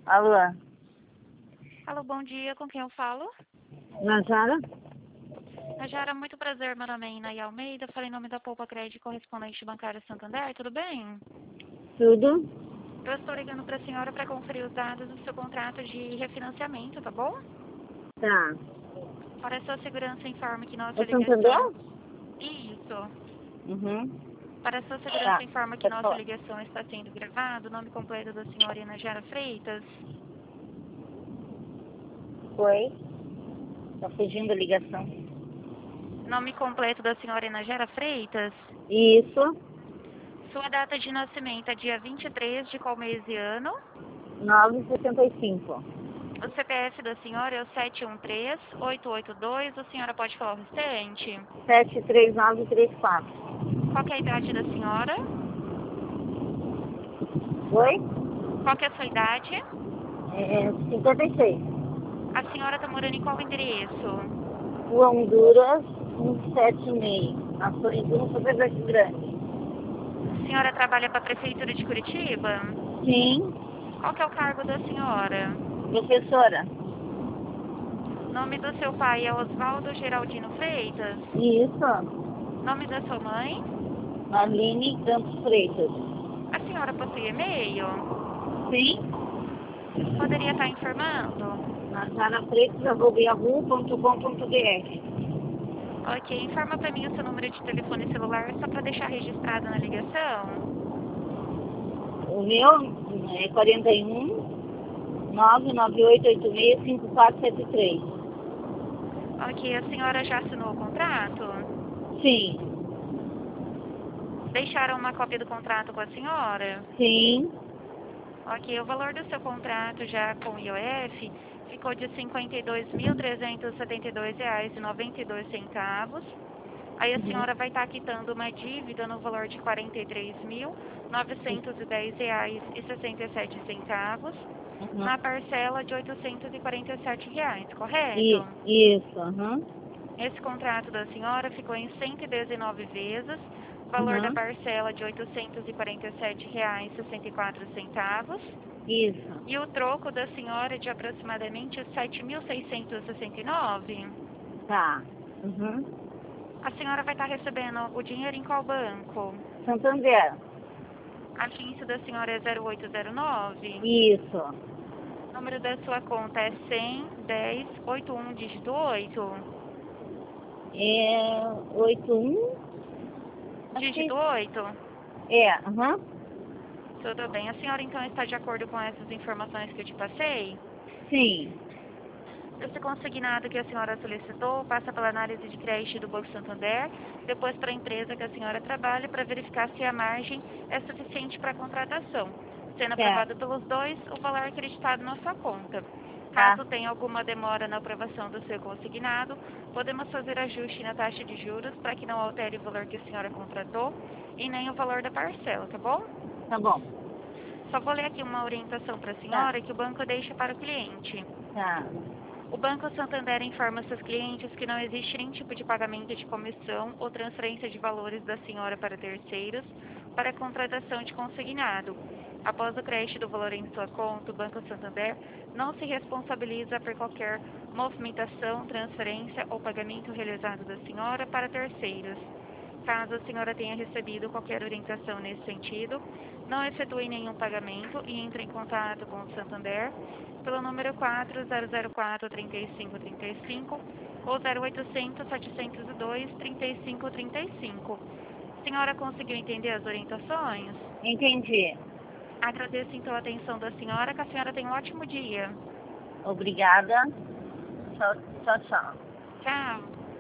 Alô, Alô, bom dia, com quem eu falo? Najara? Najara, muito prazer, meu nome é Inaí Almeida, falei em nome da Poupa Crédito Correspondente Bancária Santander, tudo bem? Tudo? Eu estou ligando para a senhora para conferir os dados do seu contrato de refinanciamento, tá bom? Tá. Para a sua segurança, informe que nossa É Santander? ligação... Isso. Uhum. Para a sua segurança, Tá. informa que Pode nossa falar. ligação está sendo gravada, o nome completo da senhora Najara Freitas. Oi? Tá fugindo a ligação. Nome completo da senhora Najara Freitas. Isso. Sua data de nascimento é dia 23 de qual mês e ano? 9,65. O CPF da senhora é o 713-882. A senhora pode falar o restante? 73934. Qual que é a idade da senhora? Oi? Qual que é a sua idade? 56. A senhora está morando em qual endereço? Rua Honduras, 176. Ações 1, Super Grande. A senhora trabalha para a Prefeitura de Curitiba? Sim. Qual que é o cargo da senhora? Professora? Nome do seu pai é Oswaldo Geraldino Freitas? Isso. Nome da sua mãe? Aline Campos Freitas. A senhora possui e-mail? Sim. Poderia estar informando? najarafreitas.yahoo.com.br. Ok, informa para mim o seu número de telefone celular só para deixar registrado na ligação. O meu é 41 998865473. Ok, a senhora já assinou o contrato? Sim, Deixaram uma cópia do contrato com a senhora? sim, Ok, o valor do seu contrato já com o IOF ficou de R$ 52.372,92. Aí a senhora vai estar quitando uma dívida no valor de R$ 43.910,67 uhum. na parcela de R$ 847, correto? Isso, uhum. Esse contrato da senhora ficou em 119 vezes, valor da Uhum. parcela de R$ 847,64 Isso, e o troco da senhora é de aproximadamente R$ 7.669. tá. Uhum. A senhora vai estar recebendo o dinheiro em qual banco? Santander, A agência da senhora é 0809. isso. O número da sua conta é 100 10 81 dígito 8. É 81, acho que Dígito 8? é, uhum. Tudo bem. A senhora então está de acordo com essas informações que eu te passei? Sim, Esse consignado que a senhora solicitou passa pela análise de crédito do Banco Santander, depois para a empresa que a senhora trabalha para verificar se a margem é suficiente para a contratação. Sendo aprovado certo, pelos dois, o valor é acreditado na sua conta. tá, Caso tenha alguma demora na aprovação do seu consignado, podemos fazer ajuste na taxa de juros para que não altere o valor que a senhora contratou e nem o valor da parcela, tá bom? tá bom, Só vou ler aqui uma orientação para a tá, senhora que o banco deixa para o cliente. tá, O Banco Santander informa seus clientes que não existe nenhum tipo de pagamento de comissão ou transferência de valores da senhora para terceiros para a contratação de consignado. Após o crédito do valor em sua conta, o Banco Santander não se responsabiliza por qualquer movimentação, transferência ou pagamento realizado da senhora para terceiros. Caso a senhora tenha recebido qualquer orientação nesse sentido, não efetue nenhum pagamento e entre em contato com o Santander pelo número 4004-3535 ou 0800-702-3535. Senhora conseguiu entender as orientações? entendi. Agradeço então a atenção da senhora, que a senhora tenha um ótimo dia. Obrigada. Tchau, tchau, tchau. Tchau.